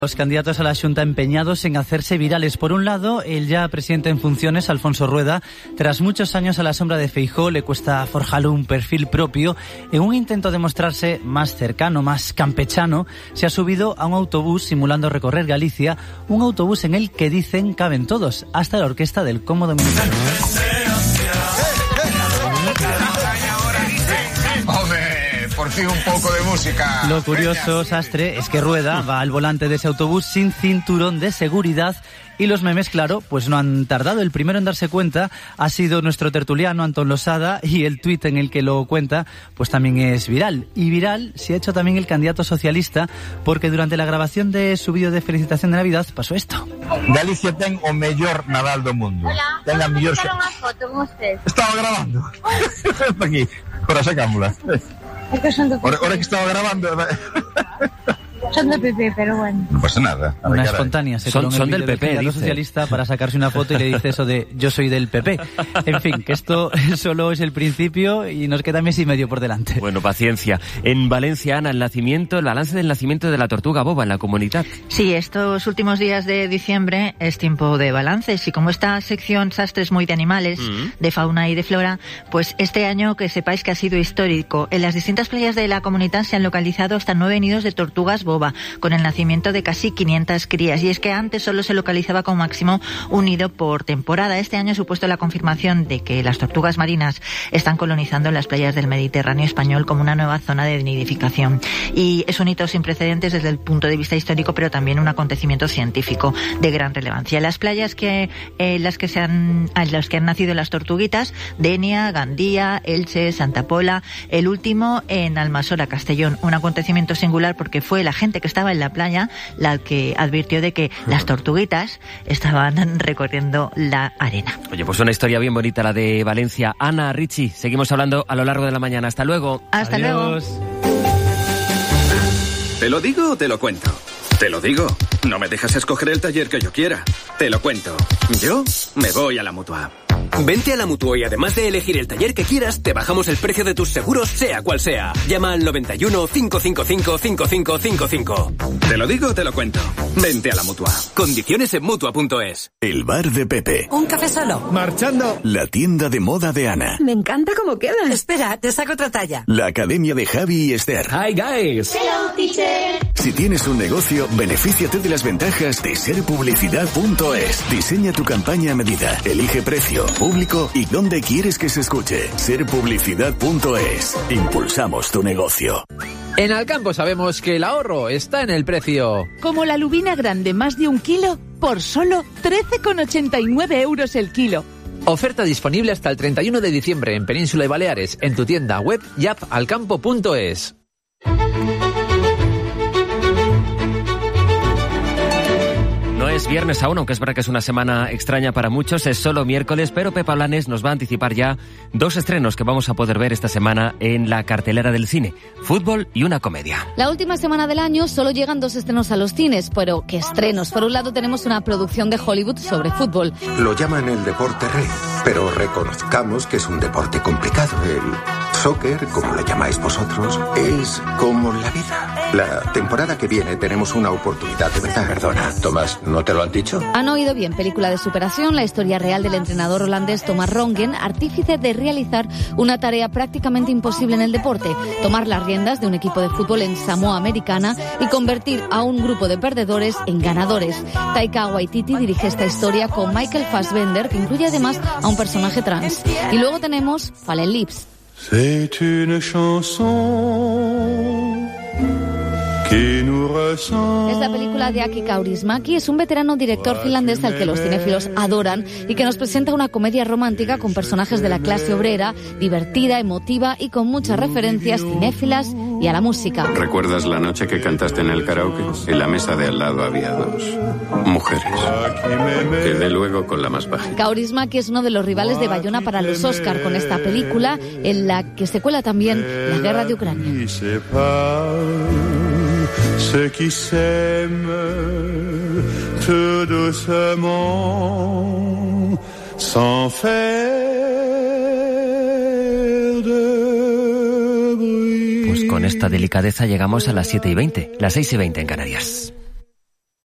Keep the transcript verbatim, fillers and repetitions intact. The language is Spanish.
Los candidatos a la Xunta empeñados en hacerse virales. Por un lado, el ya presidente en funciones, Alfonso Rueda, tras muchos años a la sombra de Feijóo, le cuesta forjar un perfil propio. En un intento de mostrarse más cercano, más campechano, se ha subido a un autobús simulando recorrer Galicia, un autobús en el que dicen caben todos, hasta la orquesta del Como Dominicano. Por fin un poco de música. Lo curioso, Sastre, es que Rueda va al volante de ese autobús sin cinturón de seguridad y los memes, claro, pues no han tardado. El primero en darse cuenta ha sido nuestro tertuliano Antón Losada y el tuit en el que lo cuenta pues también es viral. Y viral se ha hecho también el candidato socialista porque durante la grabación de su vídeo de felicitación de Navidad pasó esto. Galicia ten o mellor Nadal do mundo. Hola, ten a mellor... una foto con usted. Estaba grabando. Está aquí, ahora sacámosla. Es que son de P P. Ahora, ahora que estaba grabando... Son de P P, pero bueno. No pasa nada. A ver, una caray. espontánea. Se Son, coló en son el del vídeo P P, candidato dice. socialista para sacarse una foto y le dice eso de yo soy del P P. En fin, que esto solo es el principio y nos queda mes y medio por delante. Bueno, paciencia. En Valencia, Ana, el nacimiento, el balance del nacimiento de la tortuga boba en la comunidad. Sí, estos últimos días de diciembre es tiempo de balances y como esta sección Sastre es muy de animales, mm. de fauna y de flora, pues este año que sepáis que ha sido histórico. En las distintas playas de la comunidad se han localizado hasta nueve nidos de tortugas boba, con el nacimiento de casi quinientas crías. Y es que antes solo se localizaba como máximo un nido por temporada. Este año ha supuesto la confirmación de que las tortugas marinas están colonizando las playas del Mediterráneo español como una nueva zona de nidificación. Y es un hito sin precedentes desde el punto de vista histórico, pero también un acontecimiento científico de gran relevancia. Las playas que eh, las que se han, en las que han nacido las tortuguitas, Denia, Gandía, Elche, Santa Pola, el último en Almasora, Castellón. Un acontecimiento singular porque fue la gente que estaba en la playa la que advirtió de que las tortuguitas estaban recorriendo la arena. Oye, pues una historia bien bonita la de Valencia. Ana, Richie, seguimos hablando a lo largo de la mañana. Hasta luego. Hasta Adiós. luego. ¿Te lo digo o te lo cuento? Te lo digo. No me dejas escoger el taller que yo quiera. Te lo cuento. Yo me voy a la Mutua. Vente a la Mutua y además de elegir el taller que quieras, te bajamos el precio de tus seguros, sea cual sea. Llama al noventa y uno, cinco cinco cinco, cinco cinco cinco cinco. Te lo digo o te lo cuento. Vente a la Mutua. Condiciones en Mutua punto es. El bar de Pepe. Un café solo. Marchando. La tienda de moda de Ana. Me encanta cómo queda. Espera, te saco otra talla. La academia de Javi y Esther. Hi guys. Hello, teacher. Si tienes un negocio, benefíciate de las ventajas de ser publicidad punto es. Diseña tu campaña a medida. Elige precio, público y dónde quieres que se escuche. ser publicidad punto es. Impulsamos tu negocio. En Alcampo sabemos que el ahorro está en el precio. Como la lubina grande más de un kilo por solo trece con ochenta y nueve euros el kilo. Oferta disponible hasta el treinta y uno de diciembre en Península y Baleares, en tu tienda web y app alcampo punto es. No es viernes aún, aunque es verdad que es una semana extraña para muchos, es solo miércoles, pero Pepa Blanes nos va a anticipar ya dos estrenos que vamos a poder ver esta semana en la cartelera del cine, fútbol y una comedia. La última semana del año solo llegan dos estrenos a los cines, pero ¿qué estrenos? Por un lado tenemos una producción de Hollywood sobre fútbol. Lo llaman el deporte rey, pero reconozcamos que es un deporte complicado. El soccer, como lo llamáis vosotros, es como la vida. La temporada que viene tenemos una oportunidad de verdad. Perdona, Tomás, ¿no te lo han dicho? Han oído bien, película de superación, la historia real del entrenador holandés Thomas Rongen, artífice de realizar una tarea prácticamente imposible en el deporte, tomar las riendas de un equipo de fútbol en Samoa Americana y convertir a un grupo de perdedores en ganadores. Taika Waititi dirige esta historia con Michael Fassbender, que incluye además a un personaje trans. Y luego tenemos Fallen Lips. C'est une chanson que nous ressemble. Es la película de Aki Kaurismäki, es un veterano director finlandés al que los cinéfilos adoran y que nos presenta una comedia romántica con personajes de la clase obrera, divertida, emotiva y con muchas referencias cinéfilas y a la música. ¿Recuerdas la noche que cantaste en el karaoke? En la mesa de al lado había dos mujeres. Quedé luego con la más bajita. Kaurismäki es uno de los rivales de Bayona para los Oscar con esta película, en la que se cuela también la guerra de Ucrania. Ceux qui s'aiment tout doucement sans faire de bruit. Pues con esta delicadeza llegamos a las siete y veinte, las seis y veinte en Canarias.